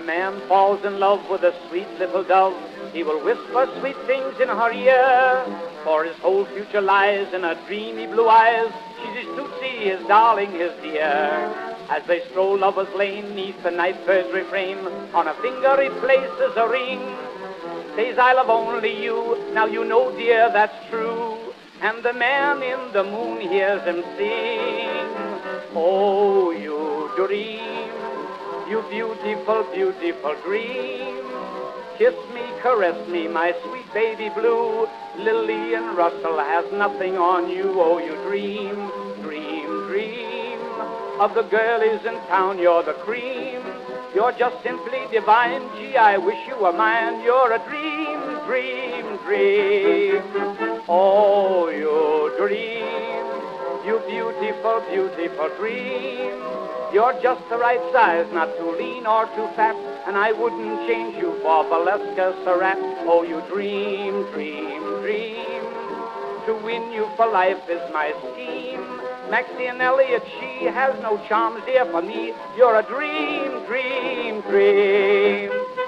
man falls in love with a sweet little dove, he will whisper sweet things in her ear, for his whole future lies in her dreamy blue eyes. She's his Tootsie, his darling, his dear. As they stroll lovers lane, neath the night bird's refrain, on a finger he places a ring. Says, I love only you, now you know, dear, that's true. And the man in the moon hears him sing. Oh, you dream, you beautiful, beautiful dream. Kiss me, caress me, my sweet baby blue. Lillian Russell has nothing on you. Oh, you dream, dream, dream of the girlies in town. You're the cream. You're just simply divine. Gee, I wish you were mine. You're a dream, dream, dream. Oh, you dream, you beautiful, beautiful dream. You're just the right size, not too lean or too fat, and I wouldn't change you for Valeska Surratt. Oh, you dream, dream, dream. To win you for life is my scheme. Maxine Elliott, she has no charms, dear, for me. You're a dream, dream, dream.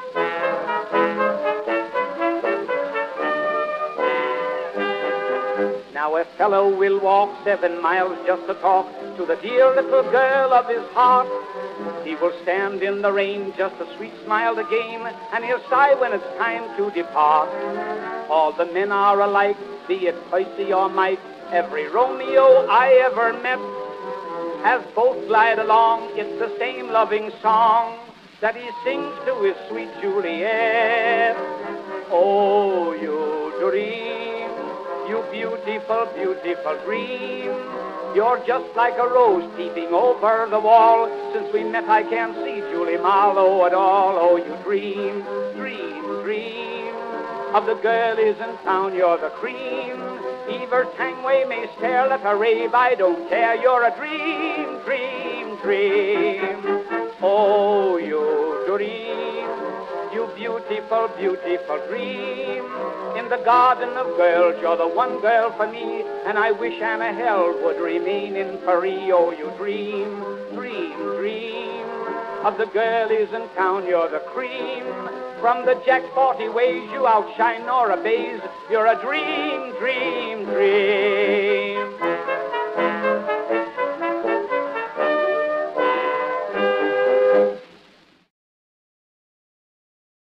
Now a fellow will walk 7 miles just to talk to the dear little girl of his heart. He will stand in the rain just a sweet smile to gain, and he'll sigh when it's time to depart. All the men are alike, be it Percy or Mike. Every Romeo I ever met has both glide along. It's the same loving song that he sings to his sweet Juliet. Oh, you dream, you beautiful, beautiful dream. You're just like a rose peeping over the wall. Since we met I can't see Julie Marlowe at all. Oh, you dream, dream, dream of the girlies in town. You're the cream. Eva Tangway may stare, let her rave, I don't care. You're a dream, dream, dream. Oh, you dream, you beautiful, beautiful dream. In the garden of girls, you're the one girl for me, and I wish Anna Held would remain in Paris. Oh, you dream, dream, dream of the girlies in town. You're the cream. From the Jack 40 ways, you outshine Nora Bayes. You're a dream, dream, dream.